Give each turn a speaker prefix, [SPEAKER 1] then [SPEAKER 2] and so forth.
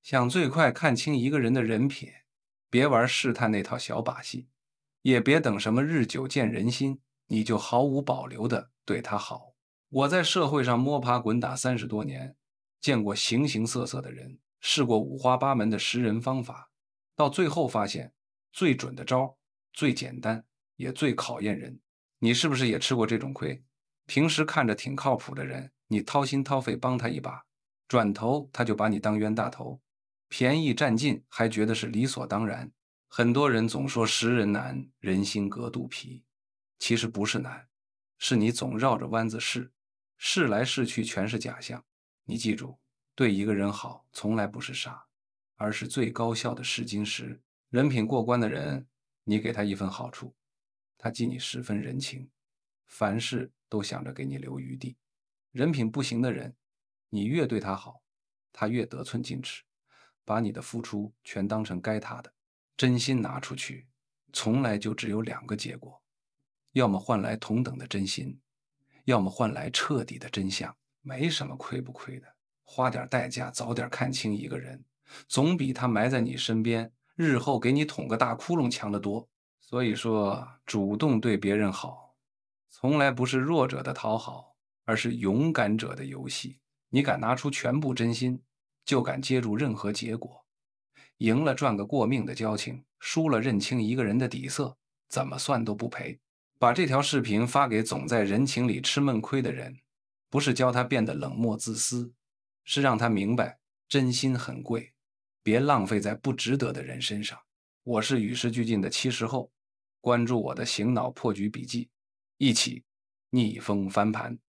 [SPEAKER 1] 想最快看清一个人的人品，别玩试探那套小把戏，也别等什么日久见人心，你就毫无保留的对他好。我在社会上摸爬滚打30多年，见过形形色色的人，试过五花八门的识人方法，到最后发现，最准的招，最简单，也最考验人。你是不是也吃过这种亏？平时看着挺靠谱的人，你掏心掏肺帮他一把，转头他就把你当冤大头，便宜占尽，还觉得是理所当然。很多人总说识人难，人心隔肚皮，其实不是难，是你总绕着弯子试，试来试去全是假象。你记住，对一个人好，从来不是傻，而是最高效的试金石。人品过关的人，你给他一份好处，他记你10分人情，凡事都想着给你留余地。人品不行的人，你越对他好，他越得寸进尺，把你的付出全当成该他的。真心拿出去，从来就只有2个结果，要么换来同等的真心，要么换来彻底的真相。没什么亏不亏的，花点代价早点看清一个人，总比他埋在你身边，日后给你捅个大窟窿强得多。所以说，主动对别人好，从来不是弱者的讨好，而是勇敢者的游戏。你敢拿出全部真心，就敢接住任何结果。赢了赚个过命的交情，输了认清一个人的底色，怎么算都不赔。把这条视频发给总在人情里吃闷亏的人，不是教他变得冷漠自私，是让他明白真心很贵，别浪费在不值得的人身上。我是与时俱进的70后，关注我的醒脑破局笔记，一起逆风翻盘。